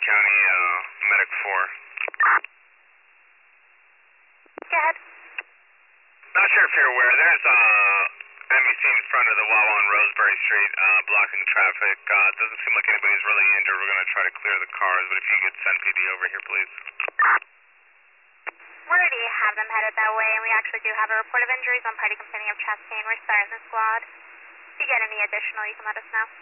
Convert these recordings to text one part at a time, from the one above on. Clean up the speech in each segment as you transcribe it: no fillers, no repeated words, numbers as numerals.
County, Medic 4. Go ahead. Not sure if you're aware, there's MEC in front of the Wawa on Roseberry Street, blocking traffic. Doesn't seem like anybody's really injured. We're going to try to clear the cars, but if you could send PD over here, please. We already have them headed that way, and we actually do have a report of injuries on party complaining of chest pain. We're starting the squad. If you get any additional, you can let us know.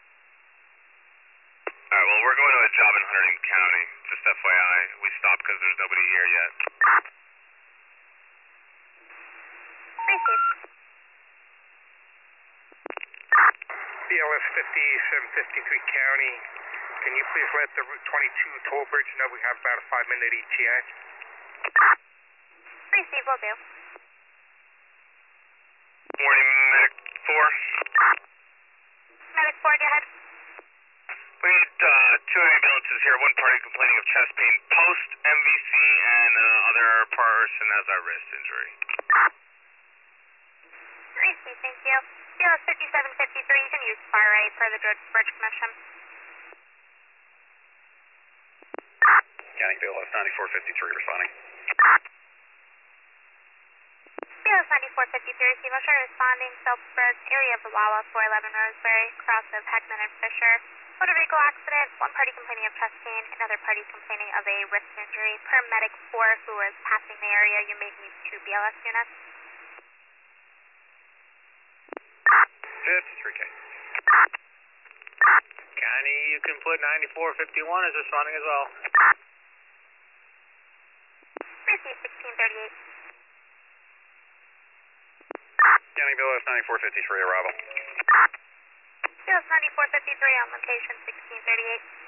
Alright, well, we're going to a job in Hunterdon County. Just FYI, we stopped because there's nobody here yet. Receive. BLS 5753 County, can you please let the Route 22 toll bridge know we have about a 5-minute ETA? Receive, will do. Morning, Medic 4. Medic 4, go ahead. We need 2 ambulances here, one party complaining of chest pain post MVC and other person has a wrist injury. Receive, thank you. BLS 5753, you can use far right for the bridge commission. County BLS 9453 responding. BLS 9453, receive, I'll show responding, Phillipsburg, area of the Wawa, 411 Roseberry, cross of Heckman and Fisher. Motor vehicle accident, one party complaining of chest pain, another party complaining of a wrist injury. Per Medic 4 who was passing the area, you may need 2 BLS units. 53K. County, you can put 9451 is responding as well. Receive 1638. County BLS 9453 arrival. BLS 9453 on location 1638.